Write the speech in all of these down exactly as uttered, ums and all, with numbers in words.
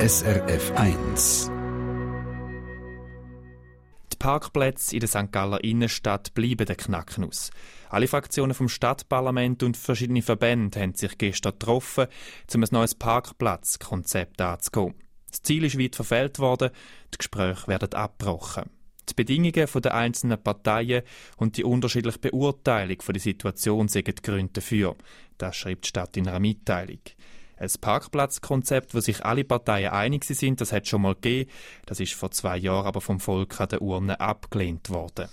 S R F eins. Die Parkplätze in der Sankt Galler Innenstadt bleiben der Knacknuss. Alle Fraktionen vom Stadtparlament und verschiedene Verbände haben sich gestern getroffen, um ein neues Parkplatzkonzept anzugehen. Das Ziel ist weit verfehlt worden, die Gespräche werden abgebrochen. Die Bedingungen der einzelnen Parteien und die unterschiedliche Beurteilung der Situation sind die Gründe dafür. Das schreibt die Stadt in einer Mitteilung. Ein Parkplatzkonzept, wo sich alle Parteien einig sind, das hat es schon mal gegeben. Das ist vor zwei Jahren aber vom Volk an der Urne abgelehnt worden.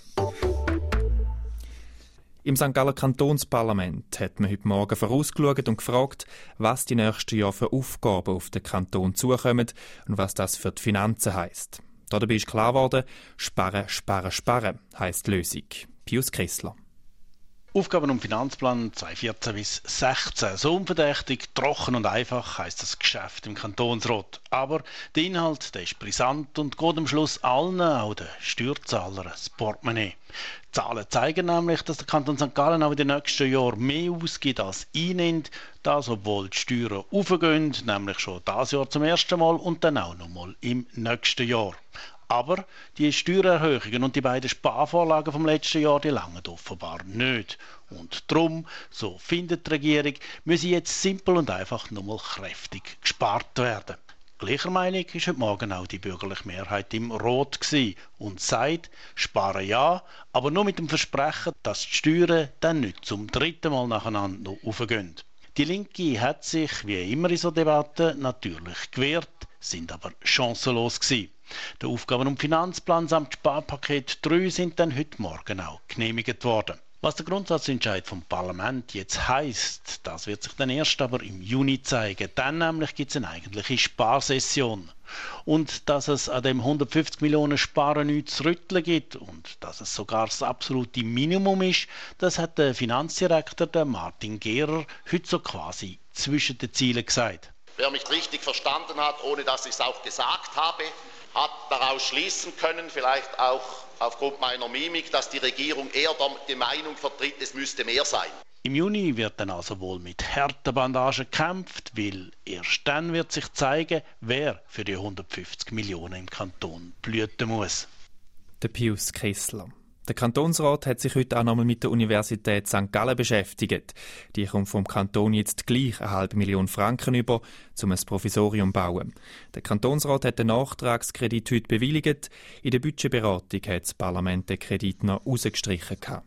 Im Sankt Galler Kantonsparlament hat man heute Morgen vorausgeschaut und gefragt, was die nächsten Jahre für Aufgaben auf den Kanton zukommen und was das für die Finanzen heisst. Dabei ist klar geworden, sparen, sparen, sparen heisst die Lösung. Pius Kressler. Aufgaben- und Finanzplan zweitausendvierzehn bis sechzehn. So unverdächtig, trocken und einfach heisst das Geschäft im Kantonsrat. Aber der Inhalt, der ist brisant und geht am Schluss allen, auch den Steuerzahlern, das Portemonnaie. Die Zahlen zeigen nämlich, dass der Kanton Sankt Gallen auch in den nächsten Jahren mehr ausgibt als einnimmt. Das, obwohl die Steuern raufgehen, nämlich schon dieses Jahr zum ersten Mal und dann auch noch mal im nächsten Jahr. Aber die Steuererhöhungen und die beiden Sparvorlagen vom letzten Jahr, die langen offenbar nicht. Und darum, so findet die Regierung, müsse jetzt simpel und einfach nur mal kräftig gespart werden. Gleicher Meinung war heute Morgen auch die bürgerliche Mehrheit im Rot gewesen und sagt, sparen ja, aber nur mit dem Versprechen, dass die Steuern dann nicht zum dritten Mal nacheinander noch raufgehen. Die Linke hat sich, wie immer in so Debatten, natürlich gewehrt, sind aber chancenlos gewesen. Der Aufgaben- und Finanzplan samt Sparpaket drei sind dann heute Morgen auch genehmigt worden. Was der Grundsatzentscheid vom Parlament jetzt heisst, das wird sich dann erst aber im Juni zeigen. Dann nämlich gibt es eine eigentliche Sparsession. Und dass es an dem hundertfünfzig Millionen Sparen nichts zu rütteln gibt und dass es sogar das absolute Minimum ist, das hat der Finanzdirektor, der Martin Gehrer, heute so quasi zwischen den Zielen gesagt. Wer mich richtig verstanden hat, ohne dass ich es auch gesagt habe, hat daraus schließen können, vielleicht auch aufgrund meiner Mimik, dass die Regierung eher die Meinung vertritt, es müsste mehr sein. Im Juni wird dann also wohl mit harten Bandagen gekämpft, weil erst dann wird sich zeigen, wer für die hundertfünfzig Millionen im Kanton blüten muss. Der Pius Kressler. Der Kantonsrat hat sich heute auch nochmal mit der Universität Sankt Gallen beschäftigt. Die kommt vom Kanton jetzt gleich eine halbe Million Franken über, um ein Provisorium zu bauen. Der Kantonsrat hat den Nachtragskredit heute bewilligt. In der Budgetberatung hat das Parlament den Kredit noch rausgestrichen gehabt.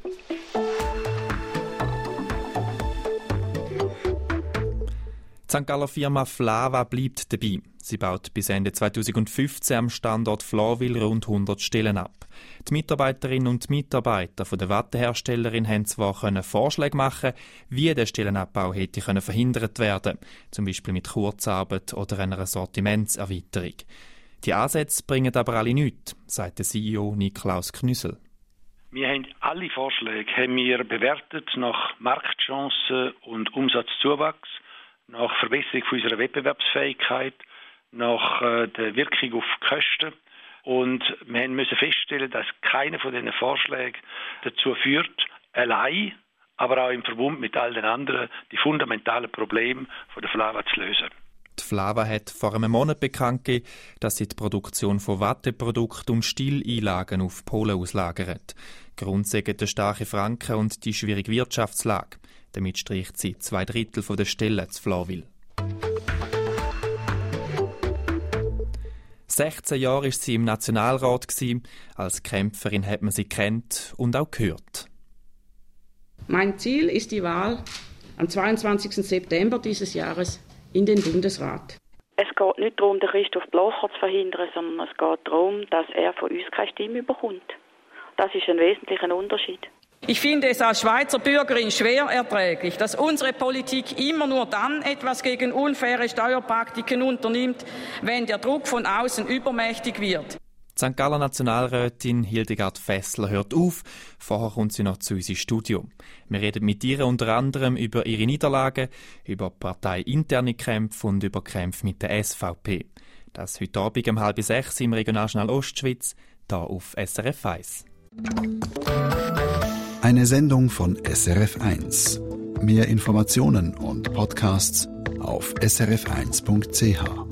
Die Sankt Galler Firma Flava bleibt dabei. Sie baut bis Ende zweitausendfünfzehn am Standort Flawil rund hundert Stellen ab. Die Mitarbeiterinnen und Mitarbeiter von der Watteherstellerin haben zwar Vorschläge machen, wie der Stellenabbau hätte verhindert werden, zum Beispiel mit Kurzarbeit oder einer Sortimentserweiterung. Die Ansätze bringen aber alle nichts, sagt der C E O Niklaus Knüssel. Wir haben alle Vorschläge haben wir bewertet nach Marktchancen und Umsatzzuwachs, nach Verbesserung unserer Wettbewerbsfähigkeit, nach äh, der Wirkung auf die Kosten. Und wir müssen feststellen, dass keiner von diesen Vorschlägen dazu führt, allein, aber auch im Verbund mit all den anderen, die fundamentalen Probleme von der Flava zu lösen. Die Flava hat vor einem Monat bekannt gegeben, dass sie die Produktion von Watteprodukten und Stilleinlagen auf Polen auslagert. Grund sind der starke Franken und die schwierige Wirtschaftslage. Damit streicht sie zwei Drittel der Stellen zu Flawil. sechzehn Jahre war sie im Nationalrat. Als Kämpferin hat man sie kennt und auch gehört. Mein Ziel ist die Wahl am zweiundzwanzigsten September dieses Jahres in den Bundesrat. Es geht nicht darum, den Christoph Blocher zu verhindern, sondern es geht darum, dass er von uns keine Stimme bekommt. Das ist ein wesentlicher Unterschied. Ich finde es als Schweizer Bürgerin schwer erträglich, dass unsere Politik immer nur dann etwas gegen unfaire Steuerpraktiken unternimmt, wenn der Druck von außen übermächtig wird. Die Sankt Galler Nationalrätin Hildegard Fessler hört auf. Vorher kommt sie noch zu uns ins Studio. Wir reden mit ihr unter anderem über ihre Niederlagen, über parteiinterne Kämpfe und über Kämpfe mit der S V P. Das heute Abend um halb sechs im Regionaljournal Ostschweiz, hier auf S R F eins. Eine Sendung von S R F eins. Mehr Informationen und Podcasts auf s r f eins punkt c h.